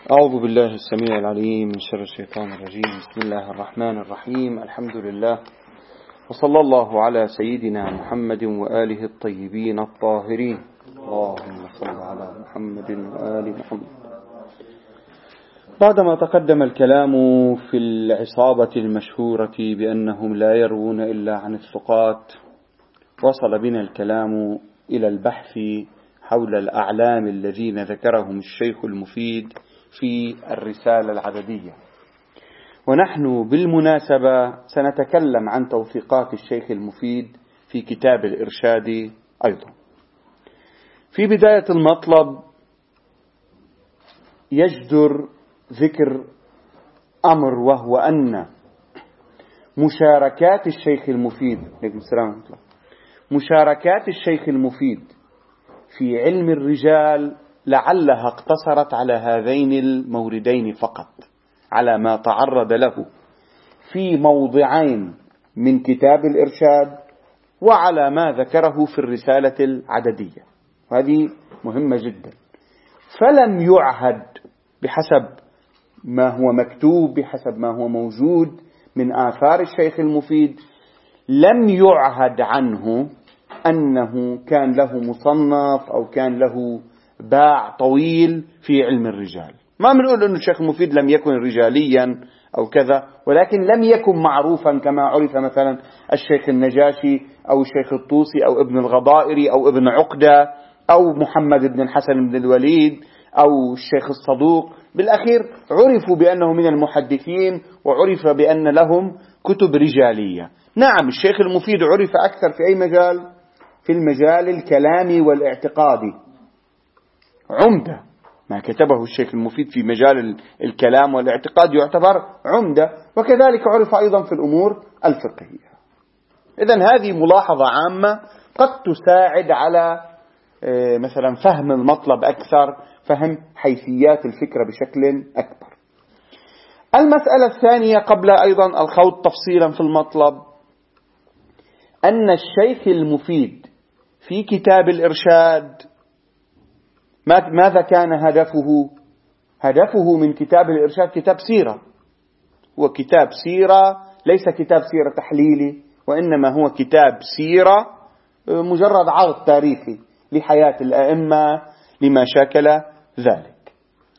أعوذ بالله السميع العليم من شر الشيطان الرجيم. بسم الله الرحمن الرحيم. الحمد لله، وصلى الله على سيدنا محمد وآله الطيبين الطاهرين. اللهم صل على محمد وآل محمد. بعدما تقدم الكلام في العصابة المشهورة بأنهم لا يروون إلا عن الثقات، وصل بنا الكلام إلى البحث حول الأعلام الذين ذكرهم الشيخ المفيد في الرسالة العددية. ونحن بالمناسبة سنتكلم عن توثيقات الشيخ المفيد في كتاب الإرشاد أيضا. في بداية المطلب يجدر ذكر أمر، وهو أن مشاركات الشيخ المفيد مشاركات الشيخ المفيد في علم الرجال لعلها اقتصرت على هذين الموردين فقط، على ما تعرض له في موضعين من كتاب الإرشاد وعلى ما ذكره في الرسالة العددية، وهذه مهمة جدا. فلم يعهد بحسب ما هو مكتوب، بحسب ما هو موجود من آثار الشيخ المفيد، لم يعهد عنه أنه كان له مصنف أو كان له باع طويل في علم الرجال. ما بنقول أن الشيخ المفيد لم يكن رجاليا أو كذا، ولكن لم يكن معروفا كما عرف مثلا الشيخ النجاشي أو الشيخ الطوسي أو ابن الغضائري أو ابن عقدة أو محمد بن الحسن بن الوليد أو الشيخ الصدوق. بالأخير عرفوا بأنه من المحدثين، وعرف بأن لهم كتب رجالية. نعم، الشيخ المفيد عرف أكثر في أي مجال؟ في المجال الكلامي والاعتقادي. عمدة ما كتبه الشيخ المفيد في مجال الكلام والاعتقاد يعتبر عمدة، وكذلك عرف أيضا في الأمور الفقهية. إذن هذه ملاحظة عامة قد تساعد على مثلا فهم المطلب أكثر، فهم حيثيات الفكرة بشكل أكبر. المسألة الثانية قبل أيضا الخوض تفصيلا في المطلب، أن الشيخ المفيد في كتاب الإرشاد ماذا كان هدفه؟ هدفه من كتاب الإرشاد كتاب سيرة، وكتاب سيرة ليس كتاب سيرة تحليلي، وإنما هو كتاب سيرة مجرد عرض تاريخي لحياة الأئمة لما شاكل ذلك.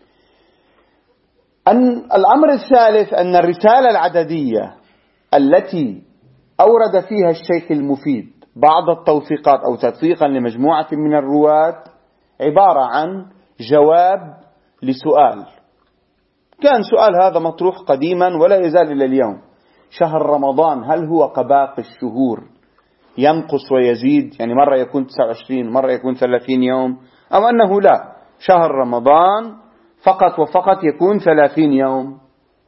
الأمر الثالث أن الرسالة العددية التي أورد فيها الشيخ المفيد بعض التوثيقات أو تدقيقا لمجموعة من الرواة عبارة عن جواب لسؤال. كان سؤال هذا مطروح قديما ولا يزال إلى اليوم: شهر رمضان هل هو كباقي الشهور ينقص ويزيد؟ يعني مرة يكون 29، مرة يكون 30 يوم، أو أنه لا، شهر رمضان فقط وفقط يكون 30 يوم.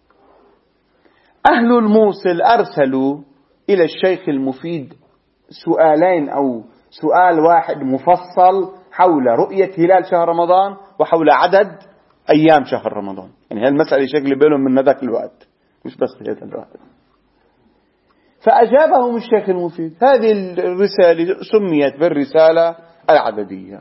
أهل الموصل أرسلوا إلى الشيخ المفيد سؤالين أو سؤال واحد مفصل حول رؤية هلال شهر رمضان وحول عدد أيام شهر رمضان. يعني هالمسألة شكل بالهم من ذاك الوقت، مش بس هذا الوقت. فأجابهم الشيخ المفيد. هذه الرسالة سميت بالرسالة العددية.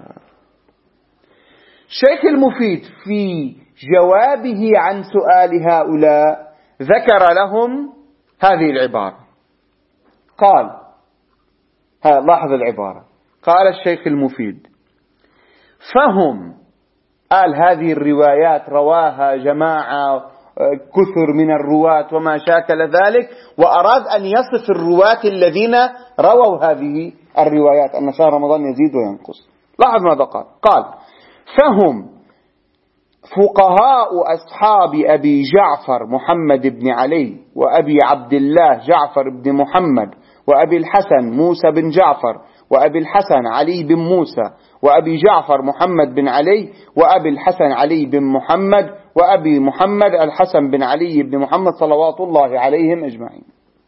الشيخ المفيد في جوابه عن سؤال هؤلاء ذكر لهم هذه العبارة. قال، لاحظ العبارة، قال الشيخ المفيد: فهم، قال هذه الروايات رواها جماعة كثر من الرواة وما شاكل ذلك، وأراد أن يصف الرواة الذين رووا هذه الروايات أن شهر رمضان يزيد وينقص. لاحظ ماذا قال. قال: فهم فقهاء أصحاب أبي جعفر محمد بن علي وأبي عبد الله جعفر بن محمد وأبي الحسن موسى بن جعفر وأبي الحسن علي بن موسى وأبي جعفر محمد بن علي وأبي الحسن علي بن محمد وأبي محمد الحسن بن علي بن محمد صلوات الله عليهم أجمعين.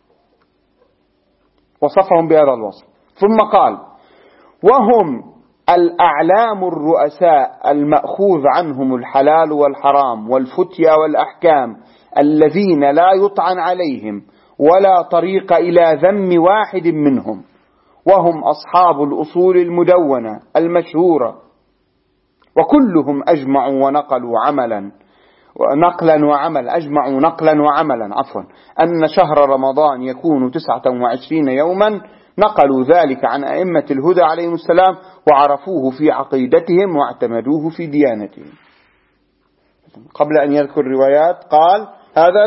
وصفهم بهذا الوصف. ثم قال: وهم الأعلام الرؤساء المأخوذ عنهم الحلال والحرام والفتيا والأحكام الذين لا يطعن عليهم ولا طريق إلى ذم واحد منهم، وهم أصحاب الأصول المدونة المشهورة، وكلهم أجمعوا ونقلوا عملا نقلا وعملا، أجمعوا نقلا وعملا عفوا أن شهر رمضان يكون 29 يوما، نقلوا ذلك عن أئمة الهدى عليهم السلام وعرفوه في عقيدتهم واعتمدوه في ديانتهم. قبل أن يذكر روايات قال هذا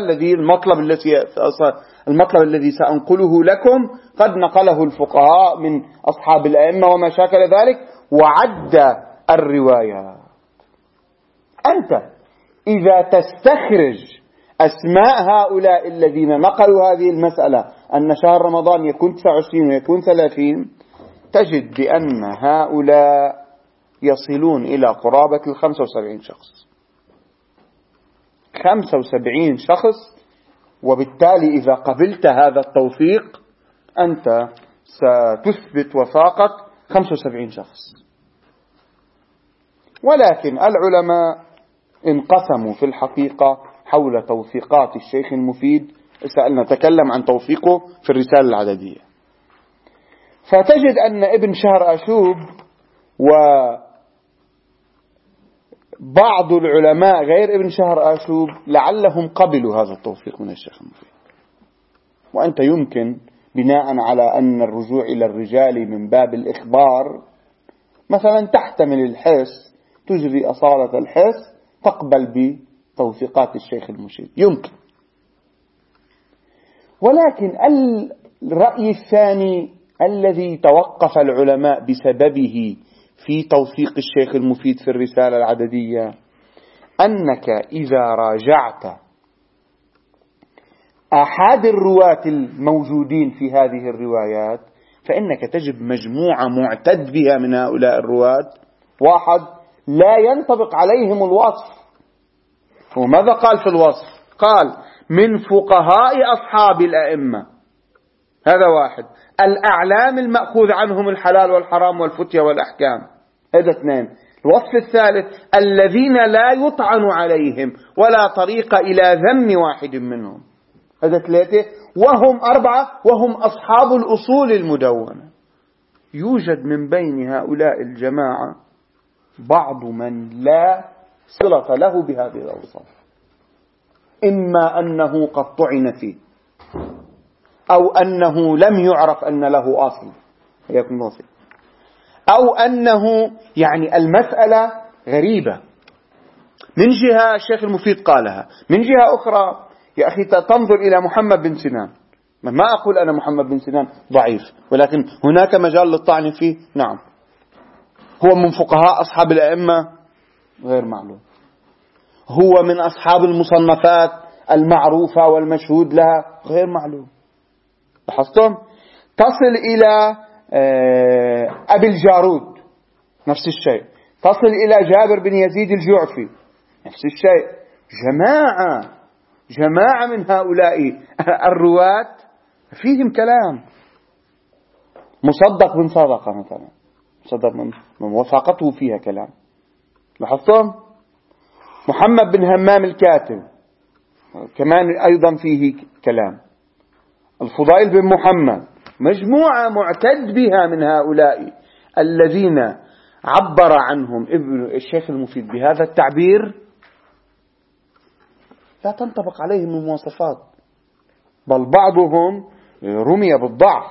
المطلب الذي سأنقله لكم قد نقله الفقهاء من أصحاب الأئمة وما شاكل ذلك، وعد الروايات. أنت إذا تستخرج أسماء هؤلاء الذين نقلوا هذه المسألة أن شهر رمضان يكون 29 ويكون 30، تجد بأن هؤلاء يصلون إلى قرابة 75 شخص. 75 شخص، وبالتالي إذا قبلت هذا التوثيق أنت ستثبت وثاقة 75 شخص. ولكن العلماء انقسموا في الحقيقة حول توثيقات الشيخ المفيد. نتكلم عن توثيقه في الرسالة العددية، فتجد أن ابن شهر أشوب وبعض العلماء غير ابن شهر أشوب لعلهم قبلوا هذا التوثيق من الشيخ المفيد. وأنت يمكن بناء على أن الرجوع إلى الرجال من باب الإخبار مثلا تحتمل الحس، تجري أصالة الحس، تقبل بتوثيقات الشيخ المشيد، يمكن. ولكن الرأي الثاني الذي توقف العلماء بسببه في توثيق الشيخ المفيد في الرسالة العددية، أنك إذا راجعت أحد الرواة الموجودين في هذه الروايات فإنك تجد مجموعة معتد بها من هؤلاء الرواة، واحد لا ينطبق عليهم الوصف. وماذا قال في الوصف؟ قال من فقهاء أصحاب الأئمة، هذا واحد. الأعلام المأخوذ عنهم الحلال والحرام والفتية والأحكام، هذا اثنين. الوصف الثالث الذين لا يطعن عليهم ولا طريق إلى ذم واحد منهم، هذا ثلاثة. وهم أربعة، وهم أصحاب الأصول المدونة. يوجد من بين هؤلاء الجماعة بعض من لا صلة له بهذه الأوصاف، إما أنه قد طعن فيه أو أنه لم يعرف أن له أصل يكون وصف، أو أنه يعني المسألة غريبة. من جهة الشيخ المفيد قالها، من جهة أخرى يا أخي تنظر إلى محمد بن سنان. ما أقول أنا محمد بن سنان ضعيف، ولكن هناك مجال للطعن فيه، نعم. هو من فقهاء أصحاب الأئمة غير معلوم، هو من أصحاب المصنفات المعروفة والمشهود لها غير معلوم. لاحظتم؟ تصل إلى أبي الجارود نفس الشيء، تصل إلى جابر بن يزيد الجعفي نفس الشيء. جماعة من هؤلاء الرواة فيهم كلام. مصدق بن صدقة مثلا، مصدق من وثاقته فيها كلام. لاحظتم؟ محمد بن همام الكاتب كمان أيضا فيه كلام. الفضيل بن محمد، مجموعة معتد بها من هؤلاء الذين عبر عنهم ابن الشيخ المفيد بهذا التعبير لا تنطبق عليهم المواصفات، بل بعضهم رمي بالضعف.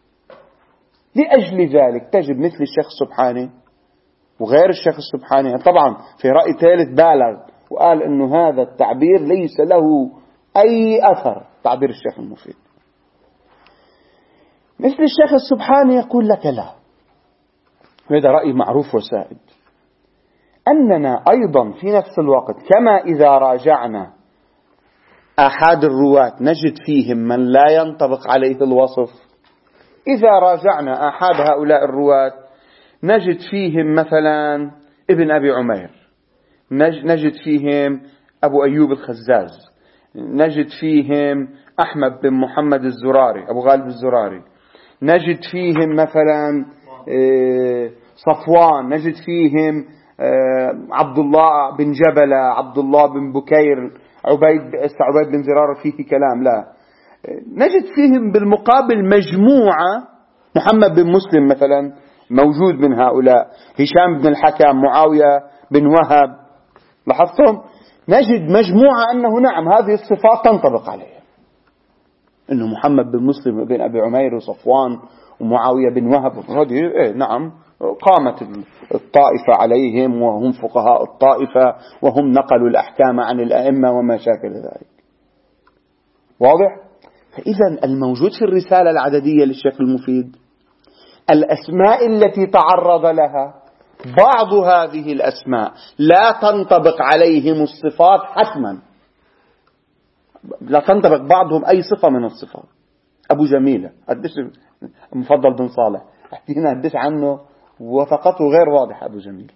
لأجل ذلك تجد مثل الشيخ السبحاني وغير الشيخ السبحاني طبعا في رأي ثالث بالغ وقال أنه هذا التعبير ليس له أي أثر، تعبير الشيخ المفيد. مثل الشيخ السبحاني يقول لك لا، هذا رأي معروف وسائد. أننا أيضا في نفس الوقت كما إذا راجعنا أحد الرواة نجد فيهم من لا ينطبق عليه الوصف، إذا راجعنا أحد هؤلاء الرواة نجد فيهم مثلا ابن أبي عمير، نجد فيهم أبو أيوب الخزاز، نجد فيهم أحمد بن محمد الزراري أبو غالب الزراري، نجد فيهم مثلا صفوان، نجد فيهم عبد الله بن جبلة، عبد الله بن بكير، عبيد بن زرار فيه كلام لا. نجد فيهم بالمقابل مجموعة، محمد بن مسلم مثلا موجود من هؤلاء، هشام بن الحكم، معاوية بن وهب. لاحظتم؟ نجد مجموعة أنه نعم هذه الصفات تنطبق عليه، أنه محمد بن مسلم بن أبي عمير وصفوان ومعاوية بن وهب هذه نعم قامت الطائفة عليهم وهم فقهاء الطائفة وهم نقلوا الأحكام عن الأئمة وما شاكل ذلك. واضح؟ فإذا الموجود في الرسالة العددية للشيخ المفيد الأسماء التي تعرض لها بعض هذه الأسماء لا تنطبق عليهم الصفات حتما، لا تنطبق بعضهم أي صفة من الصفات. أبو جميلة قديش مفضل بن صالح احكينا قديش عنه وثقته غير واضحة أبو جميل.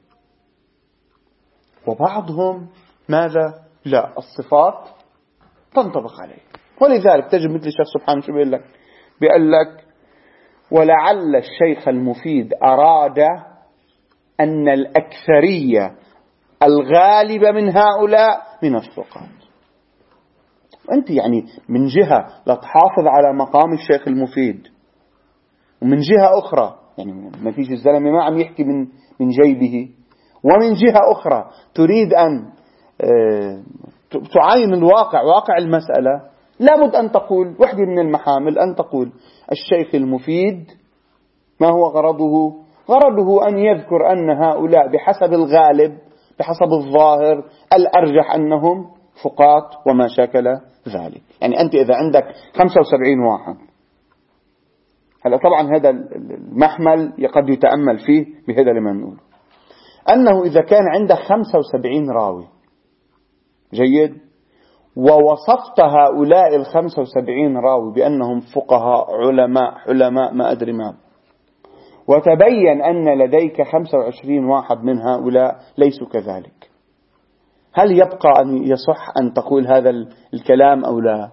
وبعضهم ماذا؟ لا الصفات تنطبق عليه. ولذلك تجد مثل الشيخ سبحانه شو بيقول لك؟ بيقول لك ولعل الشيخ المفيد أراد أن الأكثرية الغالبة من هؤلاء من الثقات. أنت يعني من جهة لا تحافظ على مقام الشيخ المفيد، ومن جهة أخرى يعني ما فيش الزلمة ما عم يحكي من جيبه، ومن جهة أخرى تريد أن تعاين الواقع، واقع المسألة. لابد أن تقول وحدة من المحامل، أن تقول الشيخ المفيد ما هو غرضه؟ غرضه أن يذكر أن هؤلاء بحسب الغالب بحسب الظاهر الأرجح أنهم فقات وما شاكل ذلك. يعني أنت إذا عندك 75 واحد، هلا طبعا هذا المحمل قد يتأمل فيه بهذا لما نقول أنه إذا كان عندك 75 راوي جيد، ووصفت هؤلاء 75 راوي بأنهم فقهاء علماء حلماء ما أدري ما، وتبين أن لديك 25 واحد من هؤلاء ليسوا كذلك، هل يبقى أن يصح أن تقول هذا الكلام أو لا؟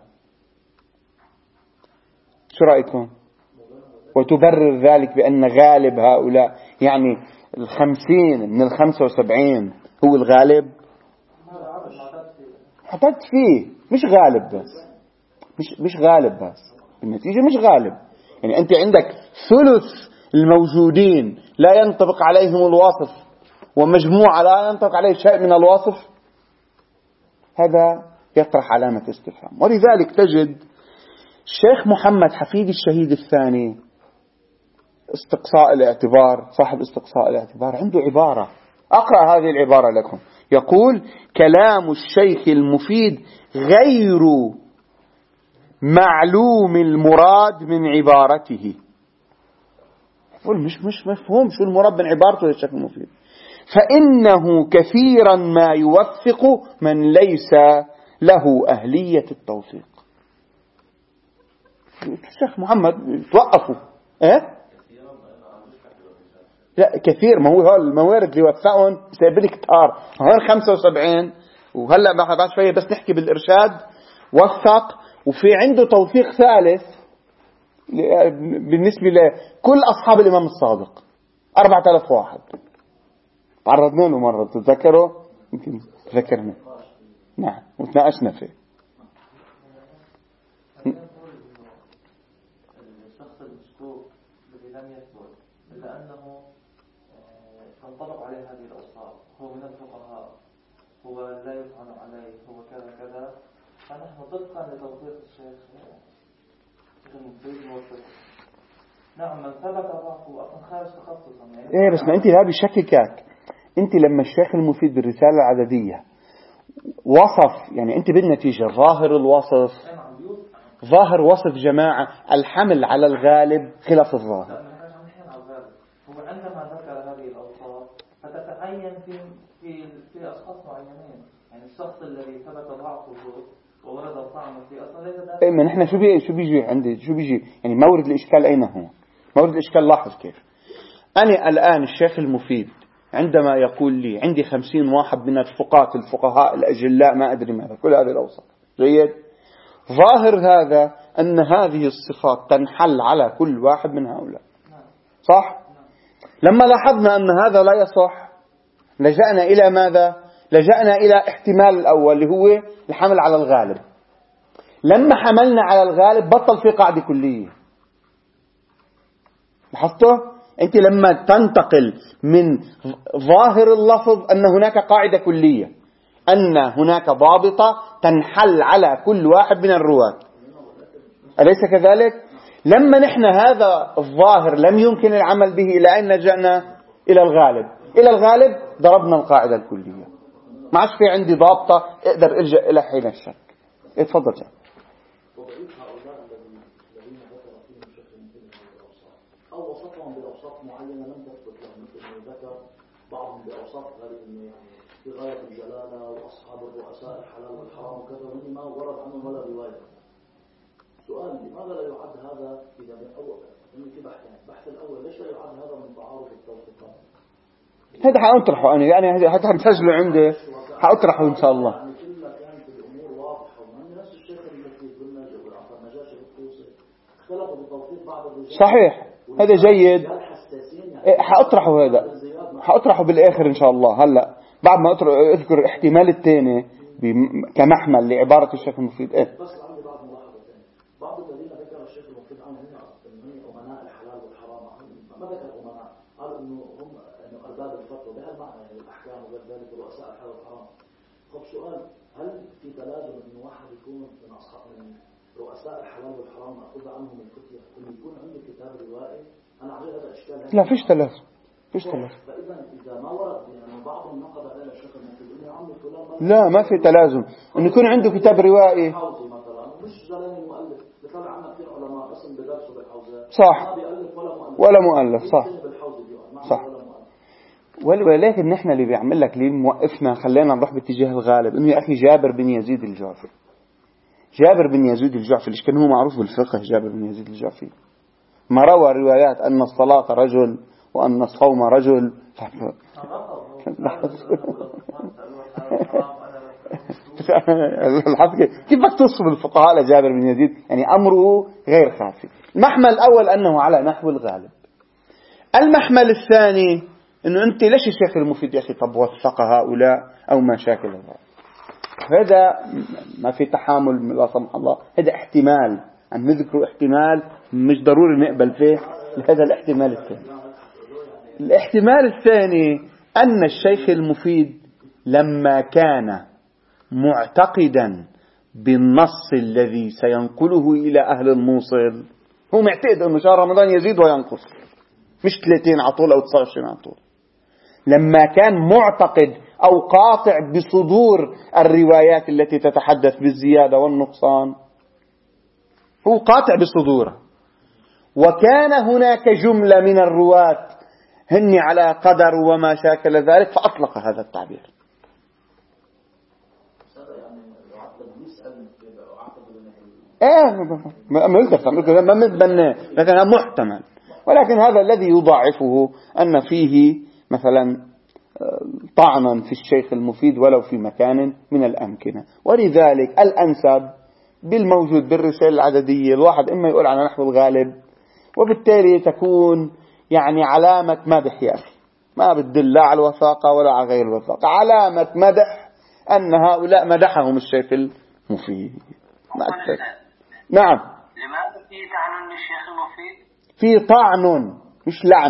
شو رأيكم؟ وتبرر ذلك بأن غالب هؤلاء يعني 50 من 75 هو الغالب؟ حطت فيه مش غالب بس، مش غالب بس، النتيجة مش غالب. يعني أنت عندك ثلث الموجودين لا ينطبق عليهم الوصف، ومجموعة لا ينطبق عليه شيء من الوصف، هذا يطرح علامة استفهام. ولذلك تجد الشيخ محمد حفيد الشهيد الثاني استقصاء الاعتبار، صاحب استقصاء الاعتبار، عنده عبارة أقرأ هذه العبارة لكم. يقول كلام الشيخ المفيد غير معلوم المراد من عبارته. يقول مش مفهوم شو المراد من عبارته للشيخ المفيد، فإنه كثيرا ما يوفق من ليس له أهلية التوفيق. الشيخ محمد توقفوا لا كثير، ما هو الموارد اللي وفقهم سيبلي كتار، هون 75 وهلأ بعد شوية بس نحكي بالإرشاد وفق، وفي عنده توفيق ثالث بالنسبة لكل أصحاب الإمام الصادق 4000 واحد تعرضنا له مرة، تتذكروا؟ يمكن تذكرنا نعم وتناقشنا فيه. الشخص المشكوك الذي لم يثبت إلا أنه تنطبق عليه هذه الأوصاف، هو من الفقهاء، هو لا يفعل عليه، هو كذا كذا، فنحن طبقا لتوفيق الشيخ المفيد موفق. نعم من ثبت ضعفه أصلا خارج تخصصا يعني بس ما أنت لا بشككك. أنت لما الشيخ المفيد بالرسالة العددية وصف، يعني أنت بالنتيجة ظاهر الوصف، ظاهر وصف جماعة الحمل على الغالب خلاف الظاهر. هو عندما ذكر هذه الأوصاف فتتعين في أشخاص معينين، يعني الشخص الذي ثبت ضعفه وورد الطعن في أصلا ليس ده. ما نحن شو بيجي عندي، شو بيجي يعني مورد الإشكال أين هو؟ مورد الإشكال لاحظ كيف أنا الآن الشيخ المفيد عندما يقول لي عندي 50 واحد من الفقهاء الأجلاء ما أدري ماذا كل هذه الأوصاف جيد، ظاهر هذا أن هذه الصفات تنحل على كل واحد من هؤلاء صح؟ لما لاحظنا أن هذا لا يصح لجأنا إلى ماذا؟ لجأنا إلى احتمال الأول اللي هو الحمل على الغالب. لما حملنا على الغالب بطل في قاعدة كلية. لاحظتوا؟ أنت لما تنتقل من ظاهر اللفظ أن هناك قاعدة كلية أن هناك ضابطة تنحل على كل واحد من الرواة، أليس كذلك؟ لما نحن هذا الظاهر لم يمكن العمل به، إلى أين لجأنا؟ إلى الغالب. إلى الغالب ضربنا القاعدة الكلية، ما عادش في عندي ضابطة أقدر ألجأ إلى حين الشك. اتفضل جاء. أو وصفهم بأوصاف معينة لم تثبت لهم، مثل ذكر بعضهم بأوصاف يعني في غاية الجلالة، وأصحاب الرؤساء الحلال والحرام وكذا، من ما ورد عنهم ولا رواية. سؤال: لماذا لا يعد هذا إذا من أول في بحثين؟ البحث الأول ليش لا يعد هذا من تعارض التوثيقات؟ هذا حأطرحه أنا، يعني حتى مسجله عندي حأطرحه إن شاء الله. يعني كلها كانت الأمور واضحة، ومن نفس الشيخ اللي قلنا والنجاشي بالطوسي اختلفوا بتوثيق بعض الرجال. صحيح، هذا جيد، حأطرحه هذا، حأطرحه بالآخر إن شاء الله. هلأ بعد ما أذكر الاحتمال الثاني كمحمل لعبارة الشيخ المفيد. بس عندي بعض ملاحظتين. بعض الذين ذكر الشيخ المفيد عنهم هم أمناء الحلال والحرام، ما ذكر أمناء، قال إنه هم أرباب الفتوى بهالمعنى، يعني الأحكام وغير ذلك ورؤساء الحلال والحرام. طب سؤال: هل في تلازم إنه واحد يكون من أصحاب من رؤساء الحلال والحرام مأخوذ عنهم الفتية إنه يكون عنده كتاب روائي؟ أنا أعرف هذا إشكال. لا، فيش تلازم، فيش تلازم. فإذا إذا ما ورد يعني بعضهم نقد على الشيخ المفيد إنه عمي فلان، لا، ما في تلازم إنه يكون عنده كتاب روائي. مثلا مش زلمه مؤلف، بيطلع عنا كثير علماء اسم بدرسوا بالحوزه، صح، ما بيألف ولا مؤلف، صح صح. ولكن نحن اللي بيعمل لك ليه موقفنا خلينا نروح باتجاه الغالب إنه يا أخي جابر بن يزيد الجعفي، جابر بن يزيد الجعفي ليش كان هو معروف بالفقه؟ جابر بن يزيد الجعفي ما روى روايات أن الصلاة رجل وأن الصوم رجل. كيف بدك توصف الفقهاء لجابر بن يزيد؟ يعني أمره غير خافي. المحمل الأول أنه على نحو الغالب. المحمل الثاني أنه أنت ليش الشيخ المفيد يا أخي طب وثق هؤلاء أو ما شاكل هذا ما في تحامل لا سمح الله، هذا احتمال، عم نذكر احتمال مش ضروري نقبل فيه. هذا الاحتمال الثاني. الاحتمال الثاني أن الشيخ المفيد لما كان معتقدا بالنص الذي سينقله إلى أهل الموصل، هو معتقد أنه شهر رمضان يزيد وينقص، مش 30 عطول أو 29 عطول. لما كان معتقد أو قاطع بصدور الروايات التي تتحدث بالزيادة والنقصان، هو قاطع بصدورها، وكان هناك جملة من الرواة هن على قدر وما شاكل ذلك فأطلق هذا التعبير. ما متبنى، لكن محتمل. ولكن هذا الذي يضاعفه أن فيه مثلا طعنا في الشيخ المفيد ولو في مكان من الأمكنة. ولذلك الأنسب بالموجود بالرسالة العددية الواحد إما يقول على نحو الغالب، وبالتالي تكون يعني علامة مدح يا أخي، ما بتدل لا على الوثاقة ولا على غير الوثاقة، علامة مدح أن هؤلاء مدحهم الشيخ المفيد، ما أكثر. نعم. لماذا في طعن للشيخ المفيد؟ في طعن مش لعن.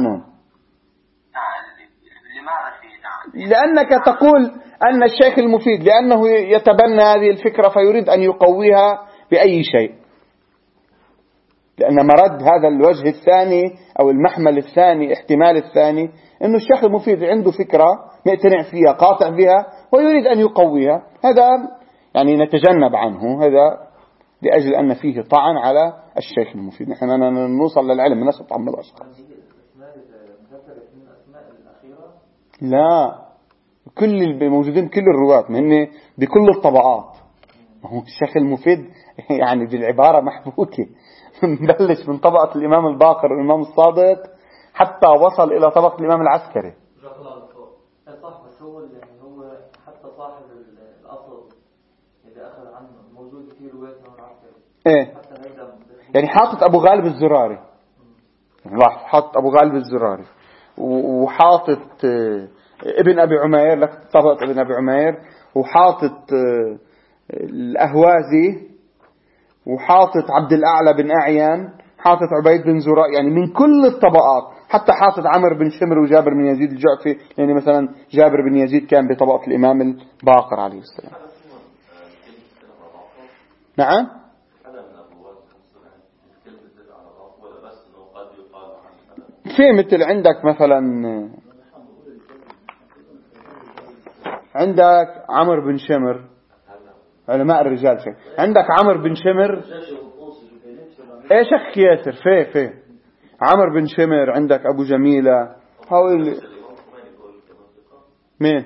لماذا في طعن؟ لأنك تقول أن الشيخ المفيد لأنه يتبنى هذه الفكرة فيريد أن يقويها بأي شيء، لأن مرد هذا الوجه الثاني أو المحمل الثاني احتمال الثاني أنه الشيخ المفيد عنده فكرة مقتنع فيها قاطع بها ويريد أن يقويها. هذا يعني نتجنب عنه، هذا لأجل أن فيه طعن على الشيخ المفيد. نحن نوصل للعلم الناس تطعم الأشخاص. لا، كل موجودين كل الرواة من بكل الطبقات. هو الشيخ المفيد يعني دي العبارة محبوكة نبلش من طبقة الإمام الباقر والإمام الصادق حتى وصل إلى طبقة الإمام العسكري. صح، بس هو يعني هو حتى صاحب الأصل اللي أخذ عنه موجود في رواية الإمام العسكري. إيه يعني حاطط أبو غالب الزراري، حاطط أبو غالب الزراري وحاطط ابن أبي عمير لك طبقة ابن أبي عمير، وحاطط الأهوازي، وحاطط عبد الأعلى بن أعين، حاطط عبيد بن زراء، يعني من كل الطبقات، حتى حاطط عمرو بن شمر وجابر بن يزيد الجعفي، يعني مثلا جابر بن يزيد كان بطبقة الإمام الباقر عليه السلام. نعم. في مثل عندك مثلا عندك عمرو بن شمر، علماء الرجال شيء، عندك عمرو بن شمر ايش اخ ياسر في عمرو بن شمر، عندك ابو جميلة، حاول مين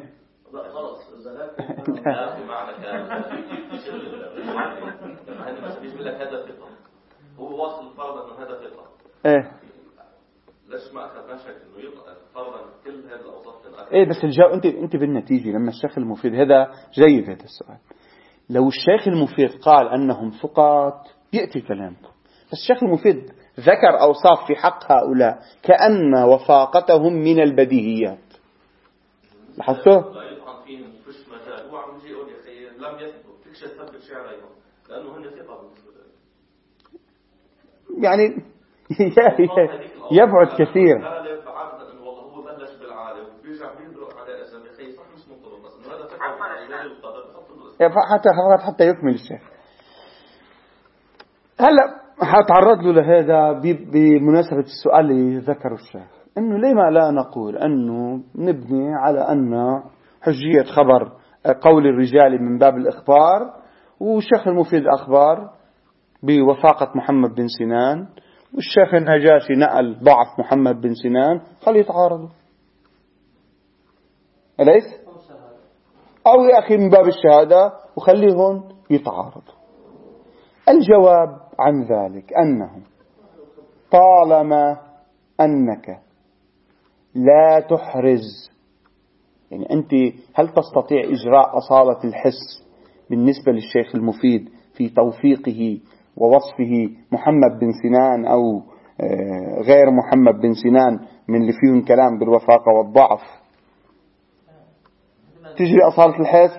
هو واصل فرض انه هذا ثقة. ايه ليش ما اخذناش انه يبقى فرضا كل هذه الاوصاف تنأخذ؟ ايه بس الجو انت بالنتيجة لما الشيخ المفيد، هذا جيد هذا السؤال، لو الشيخ المفيد قال انهم ثقات يأتي كلامكم، بس الشيخ المفيد ذكر اوصاف في حق هؤلاء كأن وفاقتهم من البديهيات. لاحظتوا؟ لا يطعن فيهم فيش مجال، هو عم يجي يقول يا اخي لم يثبت فيكش تثبت شيء عليهم لانه هن ثقة بالنسبة لهم. يعني يبعد كثير. غالب عادة انه والله هو بلش بالعالم بيرجع بيدرك على اسم يا اخي صح مش منطبق، بس انه هذا ثقة حتى يكمل الشيخ. هلا حتعرض له لهذا بمناسبة السؤال اللي ذكره الشيخ، انه لما لا نقول انه نبني على ان حجية خبر قول الرجال من باب الاخبار، والشيخ المفيد اخبار بوثاقة محمد بن سنان، والشيخ النجاشي نقل ضعف محمد بن سنان، خليه يتعارضوا، أليس؟ أو يا أخي من باب الشهادة وخليهم يتعارضوا. الجواب عن ذلك أنه طالما أنك لا تحرز، يعني أنت هل تستطيع إجراء أصالة الحس بالنسبة للشيخ المفيد في توثيقه ووصفه محمد بن سنان أو غير محمد بن سنان من اللي فيهم كلام بالوثاقة والضعف، تجري أصالة الحس؟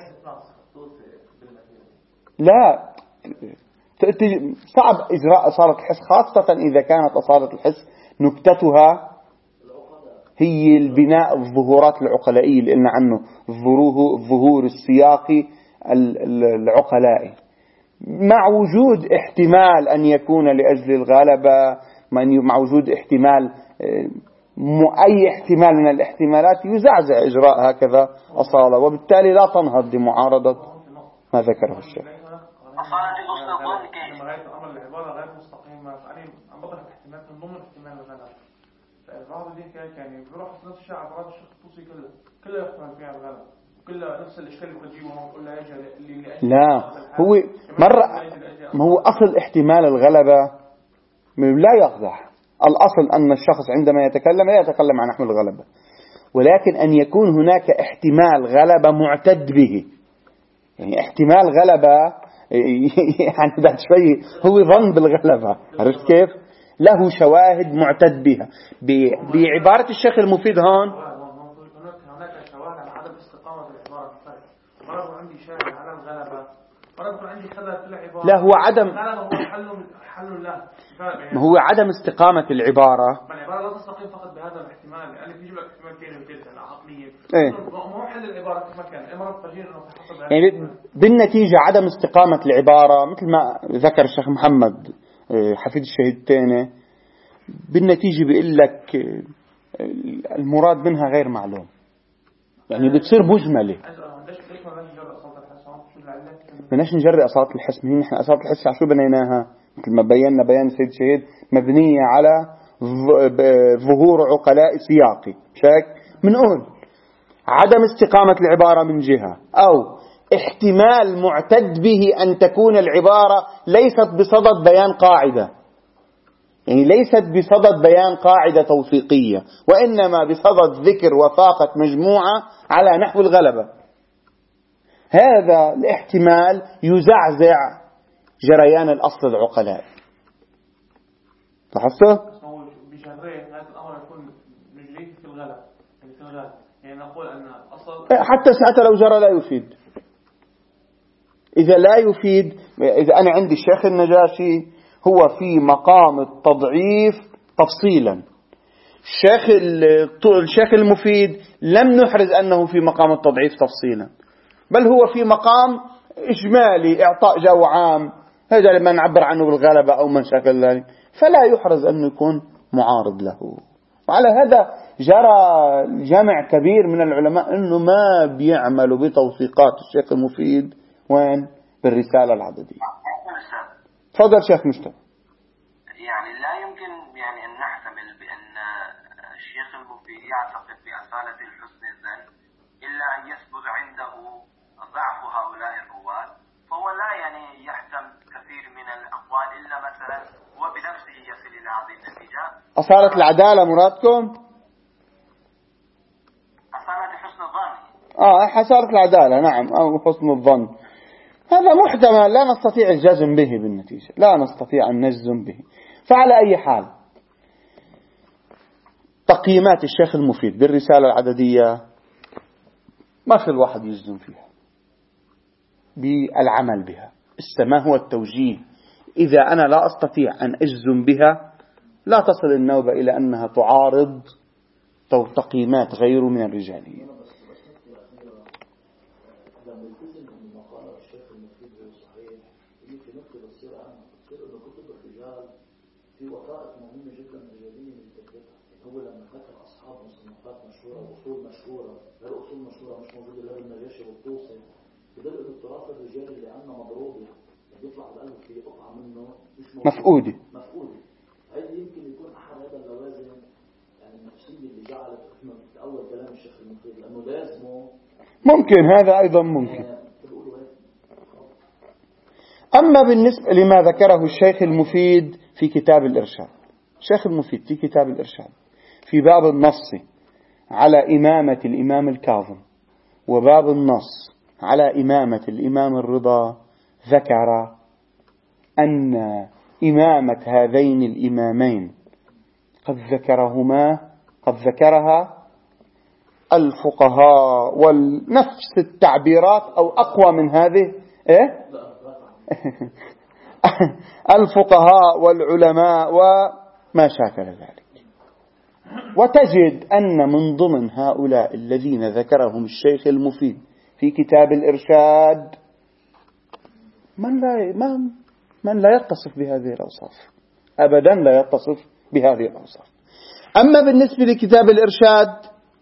لا، صعب إجراء أصالة الحس، خاصة إذا كانت أصالة الحس نكتتها هي البناء الظهورات العقلائية اللي قلنا عنه، الظهور السياقي العقلائي، مع وجود احتمال أن يكون لأجل الغلبة، مع وجود احتمال أي احتمال من الاحتمالات يزعزع إجراء هكذا أصالة، وبالتالي لا تنهض بمعارضة ما ذكره الشيخ. أصالة الأصل كيف؟ أمر العبارة غير مستقيمة، فأنا عم بضرب احتمالات من ضمن احتمال الغلبة. فالبعض دي يعني بيروح نفس الشيء عبارات الشيخ الطوسي كلها يحتمل فيها الغلبة، وكلها نفس الإشكال اللي بتجيبه هون بتقول لها يجي لا، هو مرة ما هو أصل احتمال الغلبة لا يخضع. الأصل أن الشخص عندما يتكلم لا يتكلم عن نحو الغلبة، ولكن أن يكون هناك احتمال غلبة معتد به، يعني احتمال غلبة يعني بعد شوي هو ظن بالغلبة، عرفت كيف؟ له شواهد معتد بها. بعبارة الشيخ المفيد هون هناك شواهد على عدم استقامة العبارة، مرة عندي شاهد على الغلبة، مرة عندي خلل في العبارة. لا، هو عدم حل له. ما هو عدم استقامة العبارة. العبارة لا تستقيم فقط بهذا الاحتمال، يعني بيجيب لك احتمال كذا وكذا عقلية. إيه؟ مو حل العبارة كيف ما كان، مرة تغيير إنه حسب يعني بالنتيجة عدم استقامة العبارة مثل ما ذكر الشيخ محمد حفيد الشهيد الثاني، بالنتيجة بيقول لك المراد منها غير معلوم، يعني بتصير مجملة. بدناش نجري أصالة الحس، نحن أصالة الحس على شو بنيناها؟ مثل ما بينا بيان السيد الشهيد مبنية على ظهور عقلاء سياقي، شاك منقول عدم استقامة العبارة من جهة، أو احتمال معتد به أن تكون العبارة ليست بصدد بيان قاعدة، يعني ليست بصدد بيان قاعدة توثيقية، وإنما بصدد ذكر وثاقة مجموعة على نحو الغلبة. هذا الاحتمال يزعزع جريان الأصل العقلائي. لاحظته؟ بجرين هذا الأمر يكون مجري في الغلب، يعني نقول أن أصل حتى لو جرى لا يفيد. إذا لا يفيد، إذا أنا عندي الشيخ النجاشي هو في مقام التضعيف تفصيلا. الشيخ المفيد لم نحرز أنه في مقام التضعيف تفصيلا، بل هو في مقام إجمالي، إعطاء جو عام، هذا لما نعبر عنه بالغلبة أو من شكل ذلك، فلا يحرز أنه يكون معارض له. وعلى هذا جرى جمع كبير من العلماء أنه ما بيعملوا بتوثيقات الشيخ المفيد وين؟ بالرسالة العددية. تفضل شيخ مجتمع. يعني لا يمكن يعني أن نحتمل بأن الشيخ المفيد يعتقد بأصالة الحسن الظن إلا أن يثبت عنده ضعف هؤلاء الرواة، فهو لا يعني يحتم كثير من الأقوال إلا مثلا هو بنفسه يصل إلى هذه النتيجة. أصالة العدالة مرادكم؟ أصالة حسن الظن. أصالة العدالة، نعم، أو حسن الظن، هذا محتمل لا نستطيع الجزم به بالنتيجة، لا نستطيع أن نجزم به. فعلى أي حال تقييمات الشيخ المفيد بالرسالة العددية ما في الواحد يجزم فيها بالعمل بها. ما هو التوجيه؟ إذا أنا لا أستطيع أن أجزم بها لا تصل النوبة إلى أنها تعارض تقييمات غير من الرجاليين. في وثائق مهمة جدا رجالية من تثبتها. هو لما ذكر أصحاب مصنفات مشهورة وأصول مشهورة، غير أصول مشهورة مش موجودة لا بالنجاشي والطوسي، بدل إن التراث الرجالي اللي عندنا مضروبة بيطلع بالقلب في قطعة منه مش مفقودة. هذا يمكن يكون أحد هذا اللوازم يعني النفسية اللي جعلت أول كلام الشيخ المفيد، لأنه لازمه ممكن، هذا أيضا ممكن. أما بالنسبة لما ذكره الشيخ المفيد في كتاب الإرشاد، الشيخ المفيد في كتاب الإرشاد في باب النص على إمامة الإمام الكاظم وباب النص على إمامة الإمام الرضا، ذكر أن إمامة هذين الإمامين قد ذكرها الفقهاء والنفس التعبيرات أو أقوى من هذه الفقهاء والعلماء وما شاكل ذلك. وتجد أن من ضمن هؤلاء الذين ذكرهم الشيخ المفيد في كتاب الإرشاد من لا يتصف بهذه الأوصاف، أبدا لا يتصف بهذه الأوصاف. أما بالنسبة لكتاب الإرشاد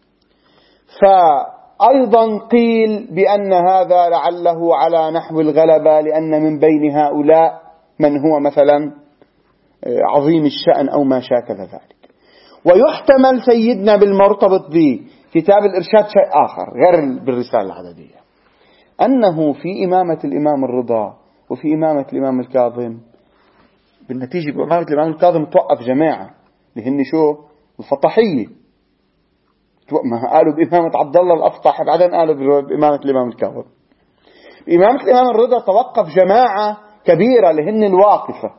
فأيضا قيل بأن هذا لعله على نحو الغلبة، لأن من بين هؤلاء من هو مثلا عظيم الشأن أو ما شاكل ذلك. ويحتمل سيدنا بالمرتبط بكتاب الإرشاد شيء آخر غير بالرسالة العددية، أنه في إمامة الإمام الرضا وفي إمامة الإمام الكاظم بالنتيجة بإمامة الإمام الكاظم توقف جماعة لهن شو الفطحية، ما قالوا بإمامة عبد الله الأفطح، بعدين قالوا بإمامة الإمام الكاظم. بإمامة الإمام الرضا توقف جماعة كبيرة لهن الواقفة.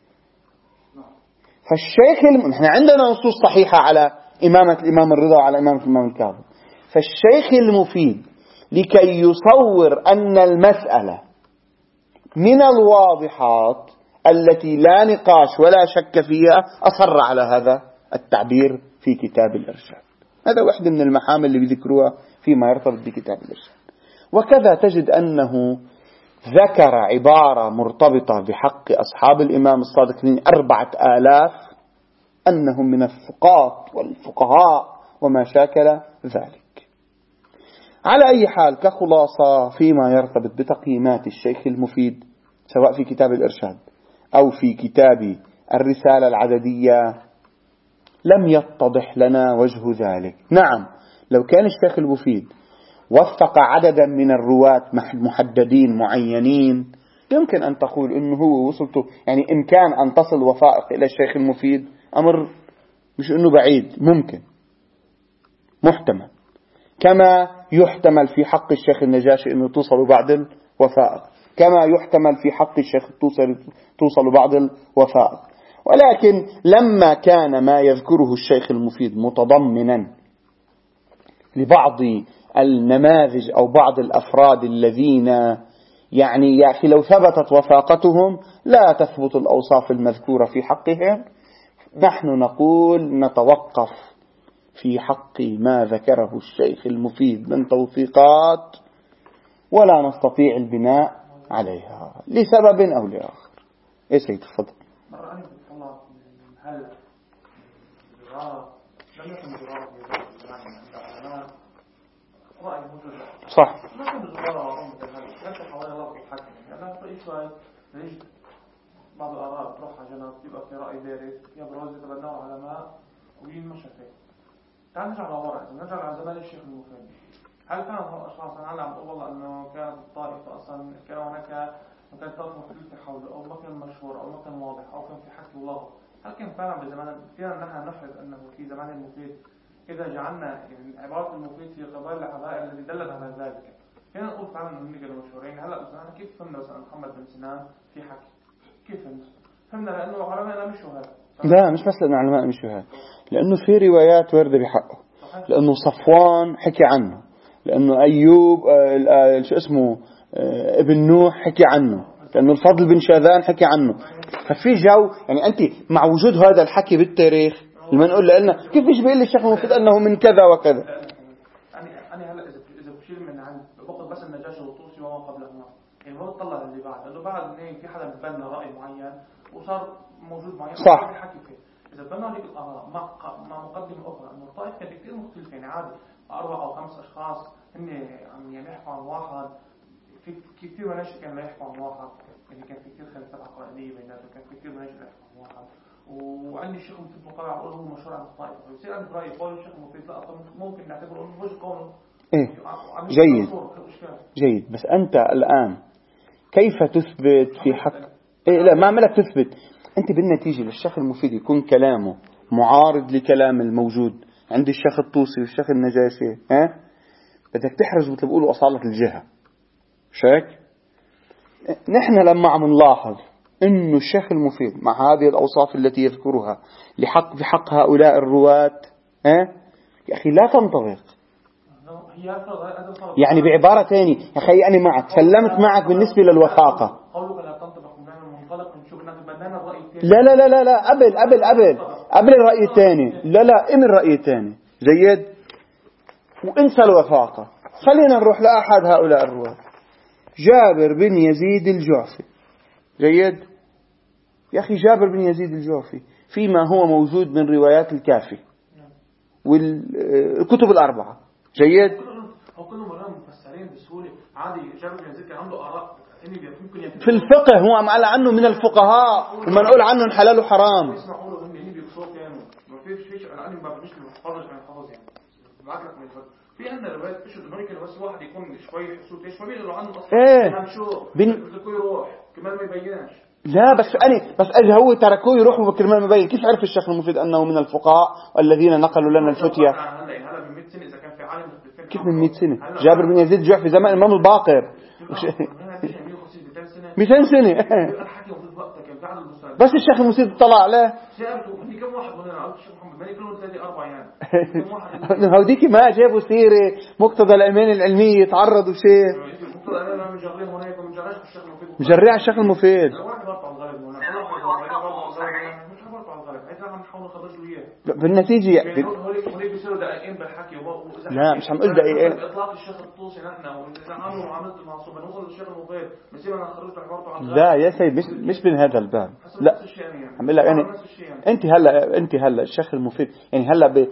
فالشيخ نحن عندنا نصوص صحيحة على إمامة الإمام الرضا وعلى إمامة الإمام الكاظم. فالشيخ المفيد لكي يصور أن المسألة من الواضحات التي لا نقاش ولا شك فيها أصر على هذا التعبير في كتاب الإرشاد. هذا واحد من المحامل اللي بيذكروها فيما يرتبط بكتاب الإرشاد. وكذا تجد أنه ذكر عبارة مرتبطة بحق أصحاب الإمام الصادق 4000 أنهم من الثقات والفقهاء وما شاكل ذلك. على أي حال كخلاصة فيما يرتبط بتقييمات الشيخ المفيد سواء في كتاب الإرشاد أو في كتاب الرسالة العددية لم يتضح لنا وجه ذلك. نعم، لو كان الشيخ المفيد وثق عددا من الرواة محددين معينين يمكن أن تقول إنه هو وصلته، يعني إمكان أن تصل وثائق إلى الشيخ المفيد أمر مش إنه بعيد، ممكن محتمل، كما يحتمل في حق الشيخ النجاشي إنه توصل بعض الوثائق، كما يحتمل في حق الشيخ توصل بعض الوثائق. ولكن لما كان ما يذكره الشيخ المفيد متضمنا لبعض النماذج أو بعض الأفراد الذين يعني يا أخي لو ثبتت وثاقتهم لا تثبت الأوصاف المذكورة في حقهم. نحن نقول نتوقف في حق ما ذكره الشيخ المفيد من توثيقات ولا نستطيع البناء عليها لسبب أو لآخر. إيه سيد تفضل. مرة أنا بطلع هل الزرارة لم يكن الزرارة في الزمان رأي موجود صح. ما كان الزرارة وعمة الهل كانت حوالي الله الحكم يعني أنا رأي شوي نجد بعض الآراء تروح على جنب يبقى في رأي بارد يبرز يتبناه علماء وينمشى فيه. تعال نرجع لورا نرجع على زمان الشيخ المفيد. هل كان الأشخاص أنا عم أقول أنه كانت الطائفة أصلا كان هناك وكانت طائفة مختلفة حوله أو ما كان مشهور أو ما كان واضح أو كان في حكي الله؟ هل كان فعلا بزمان فينا نحن نفرض أنه في زمان المفيد إذا جعلنا يعني عبارة المفيد في قبائل العبائل الذي دلت على ذلك فينا نقول فعلا أنهم كانوا مشهورين؟ هلا مثلا كيف فهمنا مثلا محمد بن سنان في حكي؟ كيف فهمنا لأنه علماءنا مش شهاد؟ لا مش بس لأنه علماء مش شهاد، لأنه في روايات واردة بحقه، لأنه صفوان حكي عنه، لأنه أيوب شو اسمه ابن نوح حكي عنه، لأنه الفضل بن شاذان حكي عنه. ففي جو يعني أنت مع وجود هذا الحكي بالتاريخ لما نقول لنا كيف بيشبه لي الشيخ المفيد أنه من كذا وكذا. أنا هلا إذا بشيل من عند بقول بس النجاشي والطوسي وما قبلهما يعني ما بتطلع اللي بعد لأنه بعد إنه في حدا بنى رأي معين وصار موجود معين صح. حكي فيه. إذا بنى هذيك الآراء مع مقدمة أخرى إنه الطائف كانت كثير مختلفة يعني عادي 4 أو 5 أشخاص هن عم يحكوا عن واحد في كثير مناشئ كانوا يحكوا عن واحد يعني كان في كثير خلافات عقائدية بيناتهم كان في كثير مناشئ يحكوا عن واحد وعندي الشيخ المفيد مقرر أقول هو مشهور عن الطائفة فيصير عندي برأي قول الشيخ المفيد لا أصلا ممكن نعتبره إنه وجه قوله إيه جيد بس أنت الآن كيف تثبت في حق إيه؟ لا ما عملك تثبت أنت بالنتيجة للشيخ المفيد يكون كلامه معارض لكلام الموجود عند الشيخ الطوسي والشيخ النجاشي بدك تحرز مثل بيقولوا أصالة الجهة شاك. نحن لما عم نلاحظ إنه الشيخ المفيد مع هذه الأوصاف التي يذكرها بحق هؤلاء الرواة يا أخي لا تنطبق يعني بعبارة تانية يا أخي أنا معك سلمت معك بالنسبة للوثاقة لا لا لا لا لا قبل الرأي الثاني لا إم الرأي الثاني جيد وانسى الوثاقة. خلينا نروح لأحد هؤلاء الرواة جابر بن يزيد الجعفي جيد. يا أخي جابر بن يزيد الجعفي فيما هو موجود من روايات الكافي والكتب الأربعة جيد هو كله مرام مفسرين بسهولة عادي. جابر بن يزيد كان عنده آراء في الفقه هو عم قال عنه من الفقهاء وما نقول عنه حلال وحرام اسمعوا له هن بيقصوا كانوا ما فيش انا ما بمشي متفرج عن الحفظ يعني معك لك من الفقه في عندنا روايات فيش الدنيا كده بس واحد يكون شويه صوت ايش ما بيقولوا عنه اصلا شو بده يروح كمان ما يبينش لا بس اجى هو تركوه يروحوا كرمال ما يبين. كيف عرف الشيخ المفيد انه من الفقهاء الذين نقلوا لنا الفتية؟ هلا من 100 سنه اذا كان في عالم كيف من 100 سنه؟ جابر بن يزيد الجعفي في زمان الامام الباقر 200 سنة بس الشيخ المفيد اطلع عليه كم واحد مننا الشيخ محمد مالك له 3 4 يعني هوديك ما جابوا سيرة مقتضى الأيمان العلمية تعرضوا شيء مجرع الشيخ المفيد بالنتيجة لا مش عم قل دقيقين لا يا سيد مش من هذا الباب لا عم لك انت هلا الشيخ المفيد يعني هلا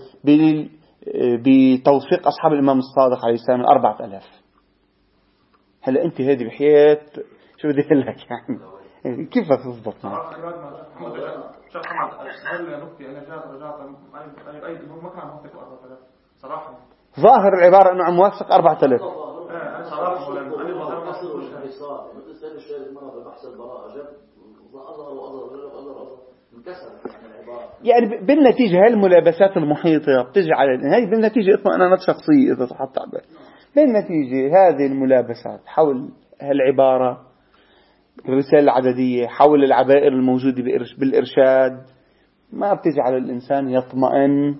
بتوثيق اصحاب الامام الصادق عليه السلام 4000 هلا انت هذه بحياة شو بدي اقول لك يعني كيف تضبط معك ظاهر العبارة انه عم موثق 4000 يعني بالنتيجة هاي الملابسات المحيطة بتجعل هاي بالنتيجة اطمئنانات شخصية إذا صح التعبير. بالنتيجة هذه الملابسات حول هالعبارة الرسالة العددية حول العبائر الموجودة بالإرشاد ما بتجعل الإنسان يطمئن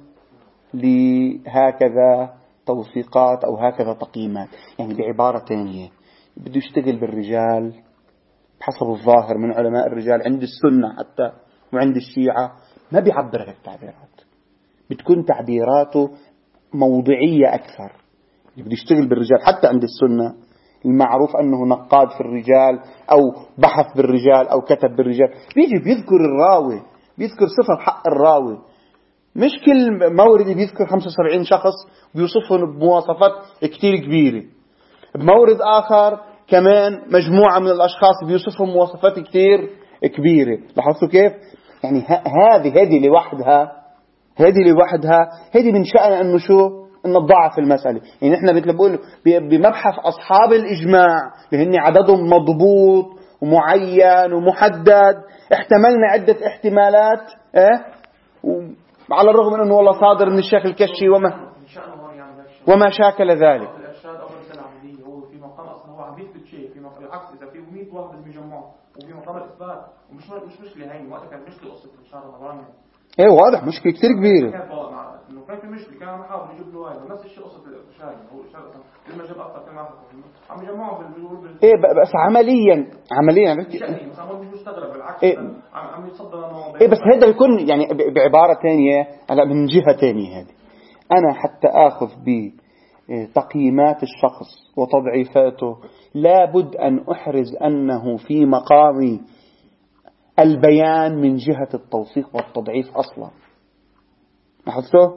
لهكذا توثيقات أو هكذا تقييمات. يعني بعبارة تانية بده يشتغل بالرجال بحسب الظاهر من علماء الرجال عند السنة حتى وعند الشيعة ما بيعبر هيك تعبيرات، بتكون تعبيراته موضعية أكثر. بده يشتغل بالرجال حتى عند السنة المعروف أنه نقاد في الرجال أو بحث بالرجال أو كتب بالرجال، بيجي بيذكر الراوي، بيذكر صفة بحق الراوي، مش كل مورد بيذكر 75 شخص بيوصفهم بمواصفات كتير كبيرة، بمورد آخر كمان مجموعة من الأشخاص بيوصفهم مواصفات كتير كبيرة. لاحظتوا كيف؟ يعني هذه لوحدها هذه من شأن أنه شو؟ أنه تضعف المسألة. يعني إحنا بنقول بمبحث أصحاب الإجماع لأن عددهم مضبوط ومعين ومحدد، احتملنا عدة احتمالات على الرغم من أنه والله صادر من الشيخ الكشي وما شاكل ذلك. في مقام أصلا هو عم بيثبت شيء، في مقام العكس إذا في 100 واحد بيجمعوا وفي مقام الإثبات ومش مشكلة هاي وقتها كانت مشكلة قصة الإشارة رمضان. إيه واضح مشكلة كتير كبيرة. إنه كان في مشكلة كان عم يحاول يجيب له هاي نفس الشيء قصة الإشارة، هو الإشارة لما جاب أكثر كان عم يجمعوا إيه بس عمليا مثلا مش مستغرب بالعكس عم يتصدر الموضوع. إيه بس هذا يكون يعني بعبارة ثانية هلا من جهة ثانية. هذه أنا حتى آخذ بتقييمات الشخص وتضعيفاته لابد أن أحرز أنه في مقام البيان من جهة التوثيق والتضعيف أصلا. لاحظتوا؟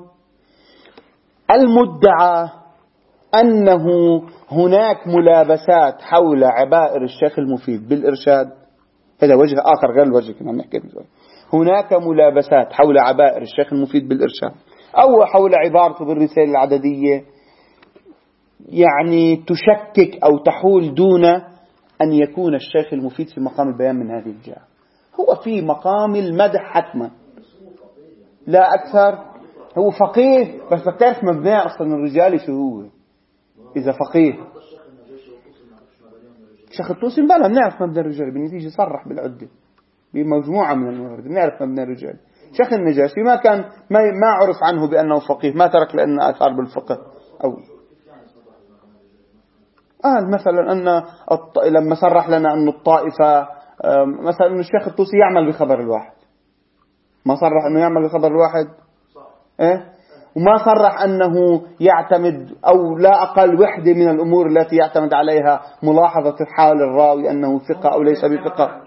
المدعى أنه هناك ملابسات حول عبائر الشيخ المفيد بالإرشاد، هذا وجه آخر غير الوجه كنا نحكي فيه. هناك ملابسات حول عبائر الشيخ المفيد بالإرشاد أو حول عبارته بالرسالة العددية، يعني تشكك أو تحول دون أن يكون الشيخ المفيد في مقام البيان من هذه الجهة. هو في مقام المدح حتما لا أكثر. هو فقيه بس بتعرف مبناه أصلا الرجال شو هو. إذا فقيه الشيخ الطوسي بلا بنعرف مبنى الرجال بنتيجة صرح بالعدة بمجموعة من الموارد بنعرف مبنى الرجال. شيخ النجاشي ما عرف عنه بأنه فقيه، ما ترك لأنه أثار بالفقه أو مثلا أن لما صرح لنا أن الطائفة مثلا أن الشيخ الطوسي يعمل بخبر الواحد، ما صرح أنه يعمل بخبر الواحد وما صرح أنه يعتمد أو لا أقل وحدة من الأمور التي يعتمد عليها ملاحظة حال الراوي أنه ثقة أو ليس بثقة.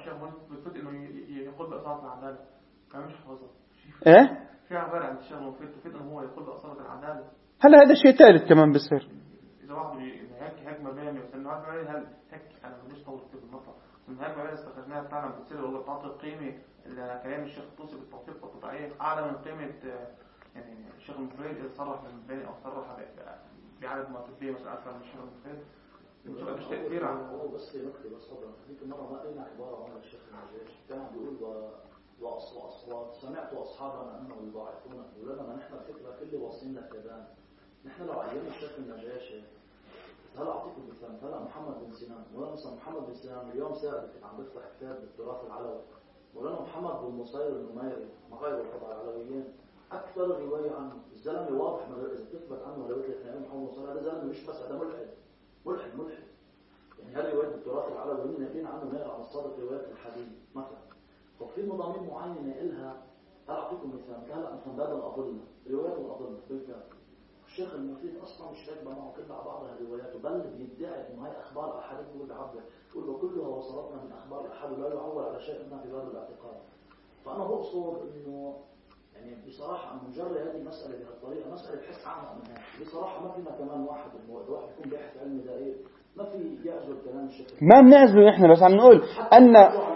في عبارة عن الشيخ المفيد تفيد أنه هو يقول بأصالة العدالة. هل هذا شيء ثالث كمان بصير إذا واحد هيك مباني وإنه هل هيك أنا مش طول في المطلع إنه هيك مباني استخرجناها فعلا بتصير والله تعطي قيمة لكلام الشيخ الطوسي بالتوثيق والتضعيف أعلى من قيمة يعني الشيخ المفيد إذا صرح بالمباني أو صرح بعدد ما تبيه مثلا أكثر من الشيخ المفيد بتبقى مش تأثير عنه. هو بس نقطة بس فضلا هذيك المرة ما قلنا عبارة عن الشيخ النجاشي كان بيقول وأصوات سمعت أصحابنا أنه يضاعفونه ولما نحن الفكرة كل واصلين للتبان. نحن لو عينا الشيخ النجاشي هلا أعطيكم مثال، هلا محمد بن سنان مولانا محمد بن سنان اليوم سائل عم بيفتح كتاب بالتراث العلوي، مولانا محمد بن مصير النميري مغاير الطبع العلويين أكثر رواية عنه الزلمة واضح ما إذا تثبت عنه رواية الاثنين محمد مصير هذا زلمة مش بس هذا ملحد يعني هذه رواية التراث العلوي من نقلين عنه نقرأ عن الصادق رواية الحديث مثلا. وفي مضامين معينة إلها أعطيكم مثال هلا مثلا باب الأضلة روايات الأضلة بالكافي الشيخ المفيد أصلا مش راكبة معه كلها على بعضها رواياته بل بيدعي إنه هاي أخبار أحد يقول بعبر يقول وكلها وصلتنا من أخبار الأحد ولا يعول على شيء منها في باب الاعتقاد. فأنا بقصد إنه يعني بصراحة أن نجري هذه المسألة بهالطريقة مسألة بحس عنها من هيك بصراحة ما فينا كمان واحد يكون باحث علمي دقيق ما في يعزل كلام الشيخ ما بنعزله إحنا بس عم نقول أن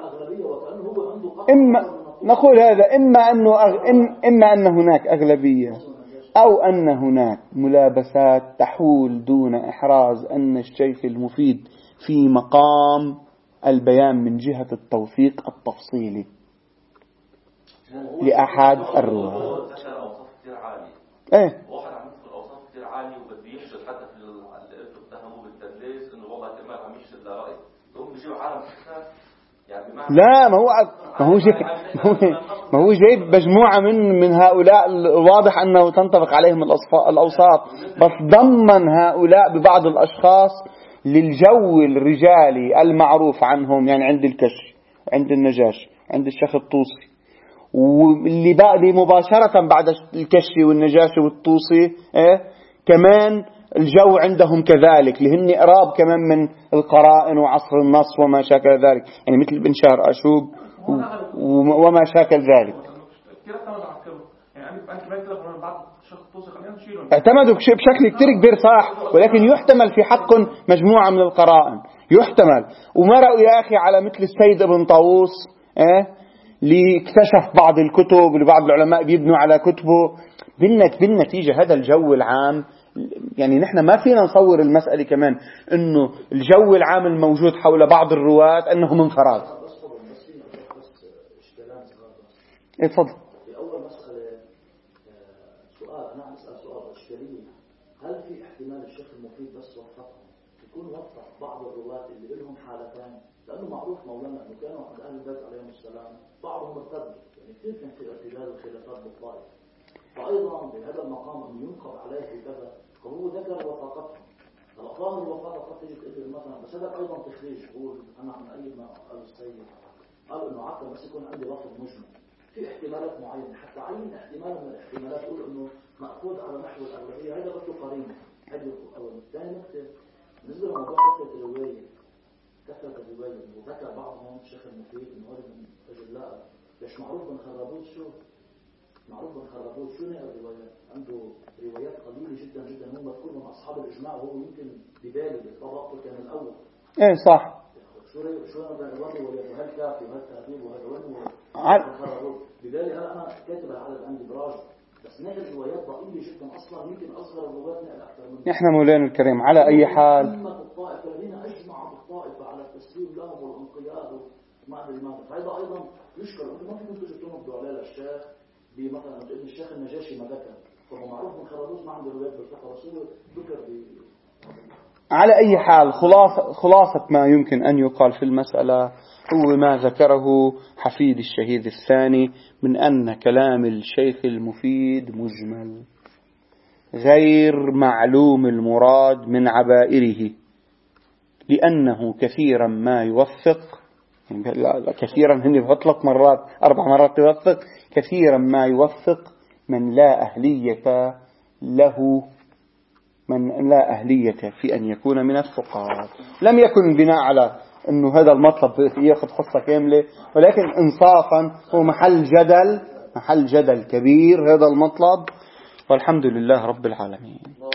نقول هذا إما أن هناك أغلبية أو أن هناك ملابسات تحول دون إحراز أن الشيخ المفيد في مقام البيان من جهة التوثيق التفصيلي لأحد الرواة. واحد عم يذكر أوصاف كثير عالية وبده يحشد حتى في اللي اتهموه بالتدليس إنه والله كمان عم يحشد لرأي هم بيجيبوا عالم يعني لا ما هو جايب مجموعة من هؤلاء واضح أنه تنطبق عليهم الأوصاف بس ضمن هؤلاء ببعض الأشخاص للجو الرجالي المعروف عنهم، يعني عند الكشي، عند النجاشي، عند الشيخ الطوسي، واللي بقى مباشرة بعد الكشي والنجاشي والطوسي كمان الجو عندهم كذلك، لهن قراب كمان من القرائن وعصر النص وما شاكل ذلك، يعني مثل بن شهر أشوب وما شاكل ذلك. اعتمدوا بشكل كتير كبير صح، ولكن يحتمل في حق مجموعة من القرائن، يحتمل. ومرأوا يا أخي على مثل السيد ابن طاووس اللي اكتشف بعض الكتب، اللي بعض العلماء بيبنوا على كتبه. بالنتيجة هذا الجو العام، يعني نحن ما فينا نصور المسألة كمان انه الجو العام الموجود حول بعض الرواة انه من فراغ. اتفضل. في أول مسألة سؤال، أنا أسأل سؤال إشكالية. هل في احتمال الشيخ المفيد بس وفقهم يكون وفق بعض الرواة اللي لهم حالتين؟ لأنه معروف مولانا أنه كانوا عند أهل البيت عليهم السلام بعضهم ارتد، يعني كثير كان في ارتداد الخلافات بالطائف، فأيضا بهذا المقام أنه ينقض عليه كذا، فهو ذكر وفاقتهم. ظاهر الوفاقة قد تجي تقول مثلا، بس هذا أيضا تخريج، يقول أنا عن أي ما قال السيد، قال إنه عقل بس يكون عندي لفظ مجمل في احتمالات معينة، حتى عين احتمال من الاحتمالات يقول إنه مأخوذ على نحو الأولوية، هذا بده قرينة. هذا الأول. ثاني نقطة بالنسبة لموضوع كثرة الرواية، وذكر بعضهم الشيخ المفيد إنه هذا من أجلاء، ليش معروف بن خرابوت شو؟ معروف بن خرابوت شو نقل الروايات؟ عنده روايات قليلة جدا جدا، هم مذكور من أصحاب الإجماع، وهو يمكن ببالي طبقته كان الأول. إيه صح. شو أنا بقول وهل كافي وهل تهذيب وهذا وين خرابوت ببالي. أنا كاتب العدد عندي براجع، بس نقل روايات ضئيلة جدا أصلا، يمكن أصغر الروايات نقل أكثر منه. نحن مولانا الكريم على أي حال أمة الطائفة الذين أجمعوا بالطائفة على التسليم لهم والانقياد وما أدري ماذا، فهذا أيضا يشكر. أنتم ما فيكم تجوا تنقضوا عليه للشيخ بمثلا تقول الشيخ النجاشي ما ذكر، فهو معروف من خرابوس ما عنده روايات بالفقه، بس هو ذكر على أي حال. خلاصة ما يمكن أن يقال في المسألة هو ما ذكره حفيد الشهيد الثاني من أن كلام الشيخ المفيد مجمل غير معلوم المراد من عبائره، لأنه كثيرا ما يوثق، كثيرا هني بطلق مرات 4 مرات يوثق، كثيرا ما يوثق من لا أهلية له، من لا أهلية في أن يكون من الفقهاء. لم يكن بناء على أنه هذا المطلب يأخذ حصة كاملة، ولكن إنصافا هو محل جدل كبير هذا المطلب، والحمد لله رب العالمين.